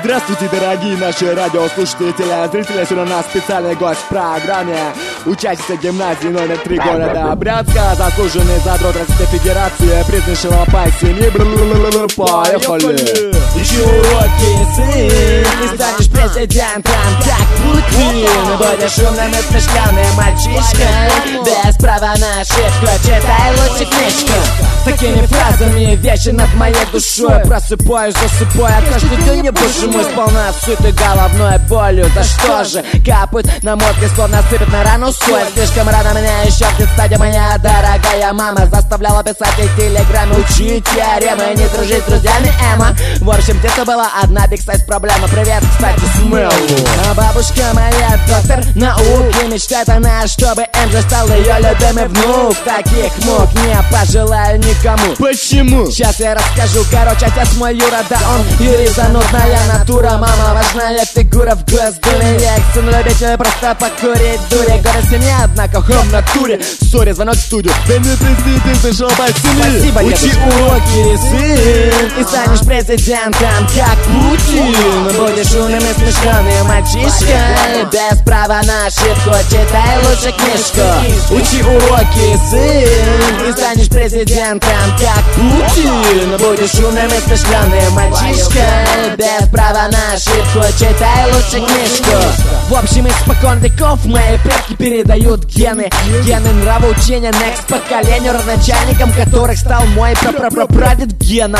Здравствуйте, дорогие наши радиослушатели, зрители. Сегодня у нас специальный гость в программе. Учащийся гимназии номер 3 города Брянска, заслуженный задрот Российской Федерации, признанный шалопай семьи. Поехали! Учи уроки, сын, ты станешь президентом, как Путин. Будешь умным и смышленым мальчишкой, без права на ошибку, читай лучше книжку. Такими фразами вещи над моей душой. Просыпаюсь, засыпаю, а каждый день я боже мой сполна сытой головной болью. Да что же, капает на мозг и словно сыпет на рану соль. Слишком рано меня еще в детсаде моя дорогая мама заставляла писать в телеграме, учить теоремы, не дружить с друзьями Эма. В общем, где-то была одна биг сайз проблема. Привет, кстати, Смелу. А бабушка моя доктор науки, мечтает она, чтобы Эм же стал ее любимый внук. Таких мук не пожелаю никому. Почему? Сейчас я расскажу. Короче, отец мой Юра, да он Юрий, занудная натура. Мама важная фигура в Госдуме. Я их сын любитель просто покурить дури. Горе семья, однако в натуре. Сори, звонок в студию. Да не пизди, ты зашел по семье. Спасибо, учи уроки, сын, и станешь президентом, как Путин. Будешь умным и смышленым мальчишкой, без права на ошибку, читай лучше книжку. Учи уроки, сын, и станешь президентом, как Путин. Будешь умным и смышленым мальчишкой, без права на ошибку, читай лучше книжку. В общем, испокон веков мои предки передают гены нравоучения next поколению, родоначальником которых стал мой прапрапрапрадед Гена.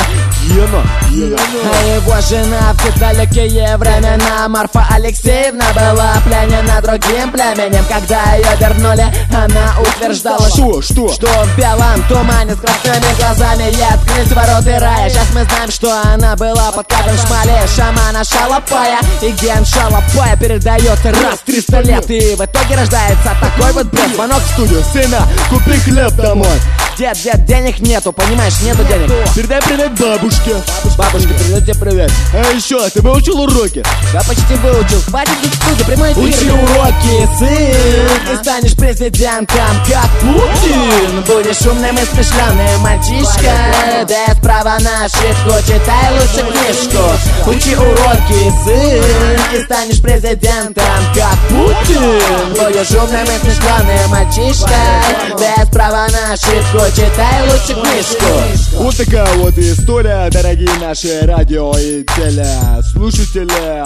А его жена в те далекие времена, Марфа Алексеевна, была пленена другим племенем. Когда ее вернули, она утверждала, что в белом тумане с красными глазами ей открылись ворота рая. Сейчас мы знаем, что она была под каплем шмали шамана Шалопая. И ген Шалопая передается раз 300 лет, и в итоге рождается такой вот бред. Звонок в студию: сына, купи хлеб домой. Дед, денег нету, понимаешь, нету денег. Передай привет бабушке. Бабушка, передай тебе привет. А еще, ты выучил уроки? Да почти выучил, хватит тут студию, прямой эфир. Учи уроки, сын, и станешь президентом, как Путин. Будешь умным и смышленым мальчишкой, без права на ошибку, читай лучше книжку. Учи уроки, сын, и станешь президентом, как Путин. Будешь умным и смышленым мальчишкой, без права на ошибку, читай лучше книжку. Вот такая вот история, дорогие наши радио и телеслушатели.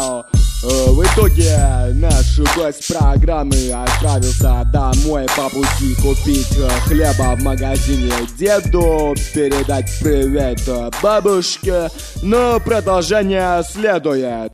В итоге наш гость программы отправился домой по пути купить хлеба в магазине деду, передать привет бабушке, но продолжение следует.